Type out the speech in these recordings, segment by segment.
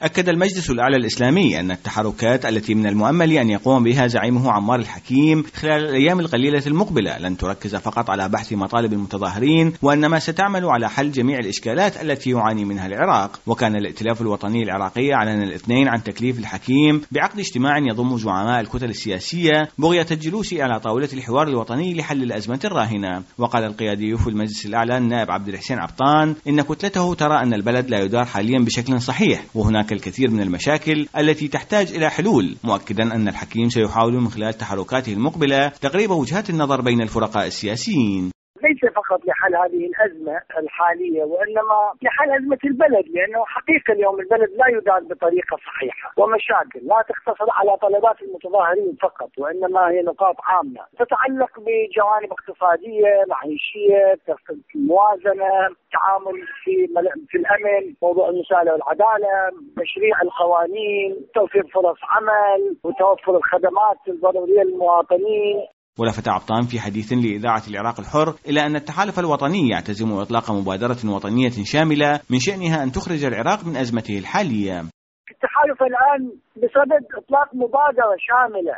أكد المجلس الأعلى الإسلامي أن التحركات التي من المؤمل أن يقوم بها زعيمه عمار الحكيم خلال الأيام القليلة المقبلة لن تركز فقط على بحث مطالب المتظاهرين، وإنما ستعمل على حل جميع الإشكالات التي يعاني منها العراق. وكان الائتلاف الوطني العراقي أعلن الاثنين عن تكليف الحكيم بعقد اجتماع يضم زعماء الكتل السياسية بغية الجلوس على طاولة الحوار الوطني لحل الأزمة الراهنة. وقال القيادي في المجلس الأعلى النائب عبد الحسين عبطان إن كتلته ترى أن البلد لا يدار حاليا بشكل صحيح، وهناك الكثير من المشاكل التي تحتاج إلى حلول، مؤكدا أن الحكيم سيحاول من خلال تحركاته المقبلة تقريب وجهات النظر بين الفرقاء السياسيين. ليس فقط لحل هذه الأزمة الحالية وإنما لحل أزمة البلد، لأنه حقيقة اليوم البلد لا يدار بطريقة صحيحة، ومشاكل لا تقتصر على طلبات المتظاهرين فقط، وإنما هي نقاط عامة تتعلق بجوانب اقتصادية، معيشية، موازنة، تعامل في الأمن، موضوع المساءلة والعدالة، تشريع القوانين، توفير فرص عمل، وتوفر الخدمات الضرورية للمواطنين. ولفت عبطان في حديث لإذاعة العراق الحر إلى أن التحالف الوطني يعتزم إطلاق مبادرة وطنية شاملة من شأنها أن تخرج العراق من أزمته الحالية. التحالف الآن بصدد إطلاق مبادرة شاملة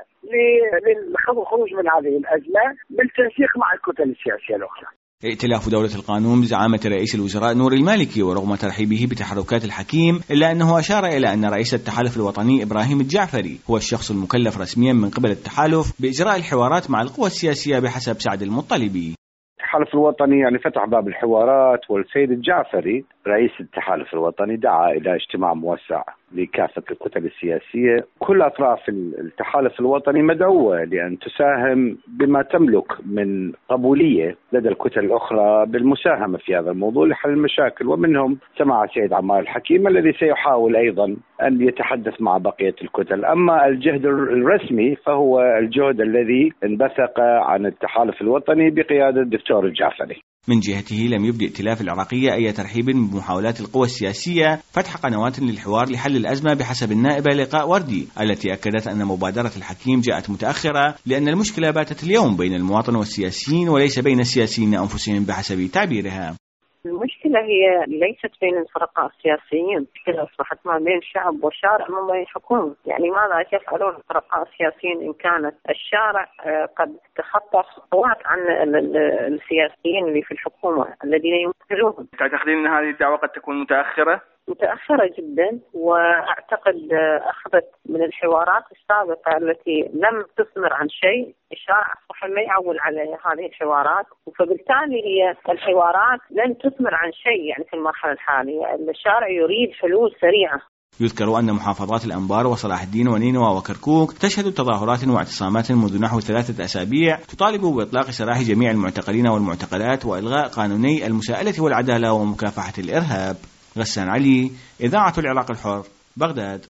للخروج من هذه الأزمة بالتنسيق مع الكتل السياسية الأخرى. ائتلاف دولة القانون بزعامة رئيس الوزراء نور المالكي ورغم ترحيبه بتحركات الحكيم إلا أنه أشار إلى أن رئيس التحالف الوطني إبراهيم الجعفري هو الشخص المكلف رسميا من قبل التحالف بإجراء الحوارات مع القوى السياسية بحسب سعد المطلبي. التحالف الوطني يعني فتح باب الحوارات، والسيد الجعفري رئيس التحالف الوطني دعا إلى اجتماع موسع لكافة الكتل السياسية. كل أطراف التحالف الوطني مدعوة لأن تساهم بما تملك من قبولية لدى الكتل الأخرى بالمساهمة في هذا الموضوع لحل المشاكل، ومنهم سماحة السيد عمار الحكيم الذي سيحاول أيضا أن يتحدث مع بقية الكتل. أما الجهد الرسمي فهو الجهد الذي انبثق عن التحالف الوطني بقيادة الدكتور الجعفري. من جهته لم يبدي ائتلاف العراقية أي ترحيب بمحاولات القوى السياسية فتح قنوات للحوار لحل الأزمة بحسب النائبة لقاء وردي التي أكدت أن مبادرة الحكيم جاءت متأخرة لأن المشكلة باتت اليوم بين المواطن والسياسيين وليس بين السياسيين أنفسهم بحسب تعبيرها. المشكلة هي ليست بين الفرقاء السياسيين، المشكلة أصبحت ما بين الشعب والشارع وما بين الحكومة. يعني ماذا يفعلون الفرقاء السياسيين إن كانت الشارع قد تخطى خطوات عن السياسيين اللي في الحكومة الذين يمثلوهم؟ تعتقدين أن هذه الدعوة قد تكون متأخرة جدا، وأعتقد أخذت من الحوارات السابقة التي لم تثمر عن شيء. الشارع صح ما يعول على هذه الحوارات، فبالتالي هي الحوارات لن تثمر عن شيء يعني في المرحلة الحالية. الشارع يريد حلول سريعة. يذكر أن محافظات الأنبار وصلاح الدين ونينوى وكركوك تشهد تظاهرات واعتصامات منذ نحو 3 أسابيع تطالب بإطلاق سراح جميع المعتقلين والمعتقلات وإلغاء قانوني المساءلة والعدالة ومكافحة الإرهاب. غسان علي، إذاعة العراق الحر، بغداد.